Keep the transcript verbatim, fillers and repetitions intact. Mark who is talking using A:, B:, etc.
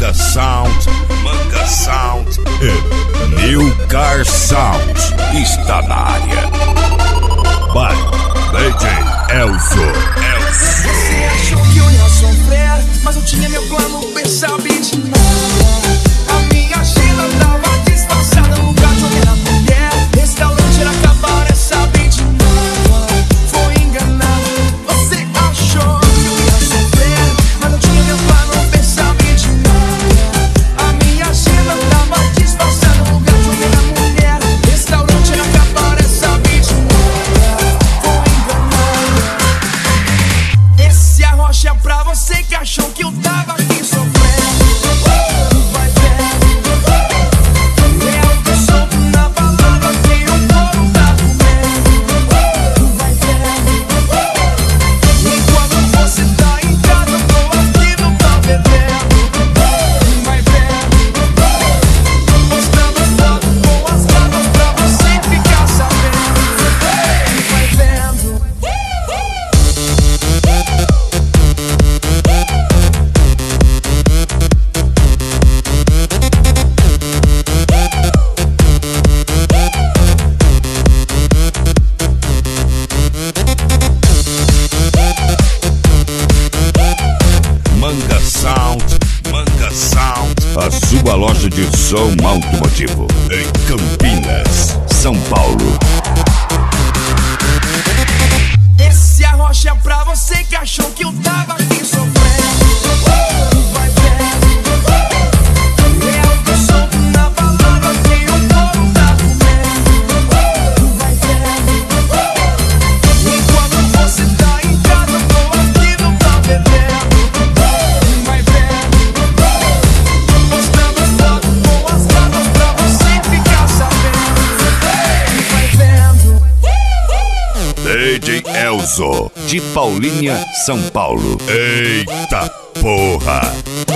A: Manga Sound, Manga Sound e New Car Sound está na área. By D J Elzo. Elzo.
B: Você achou que eu ia sofrer, mas eu tinha meu plano, percebe de nada. A minha agenda tava disfarçada, no lugar de olhar a mulher. Restaurante era acabar, é saber de nada. Foi enganado, você achou que eu ia sofrer, mas eu tinha meu plano, percebe de nada. A minha agenda tava disfarçada, no lugar de olhar a mulher. Restaurante era acabar, é saber de nada. Foi enganado. Esse arrocha é pra você que achou que eu tava aqui sofrendo. Vai vendo, eu tô solto na balada que o povo tá comendo. Vai vendo, enquanto você tá em casa, eu tô aqui no pau bebendo. Vai vendo, postando foto com as gatas pra você ficar sabendo. Vai vendo.
A: Manga Sound, Manga Sound, a sua loja de som automotivo em Campinas, São Paulo.
B: Esse arrocha é pra você que achou que eu tava aqui sofrendo. Vai vendo, eu tô solto na balada que o povo tá comendo. Vai vendo, enquanto você tá em casa, eu tô aqui no pau bebendo. Vai vendo, postando foto com as gatas pra você ficar sabendo. Vai vendo.
A: D J Elzo, de Paulínia, São Paulo. Eita porra!